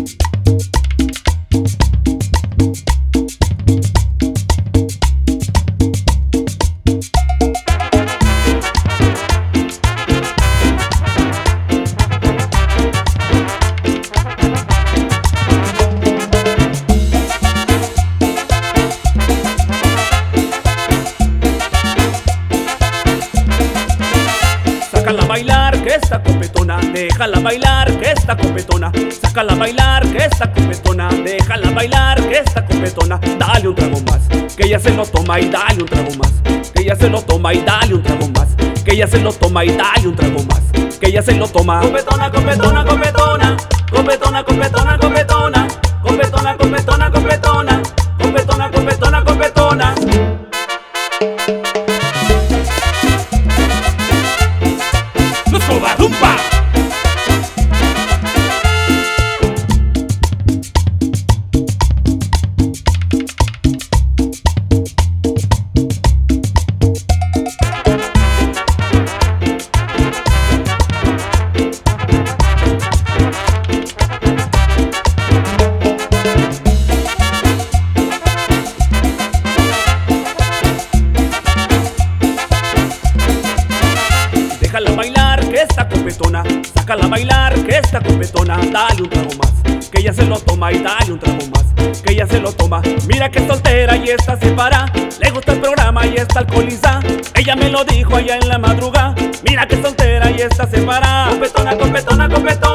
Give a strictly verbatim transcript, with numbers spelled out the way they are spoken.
Sácala a bailar que esta copetona, déjala bailar que esta copetona. Sácala a bailar que esta copetona, déjala bailar que esta copetona. Dale un trago más, que ella se lo toma y dale un trago más. Que ella se lo toma y dale un trago más. Que ella se lo toma y dale un trago más. Que ella se lo toma. Copetona, copetona, copetona. Copetona, copetona, copetona. Copetona, copetona, copetona. Copetona, copetona, copetona. ¡Rumba! Déjala bailar que esta copetona, sácala a bailar que esta copetona. Dale un trago más, que ella se lo toma y dale un trago más. Que ella se lo toma. Mira que es soltera y está separada. Le gusta el programa y está alcoholizada. Ella me lo dijo allá en la madrugada. Mira que es soltera y está separada. Copetona, copetona, copetona.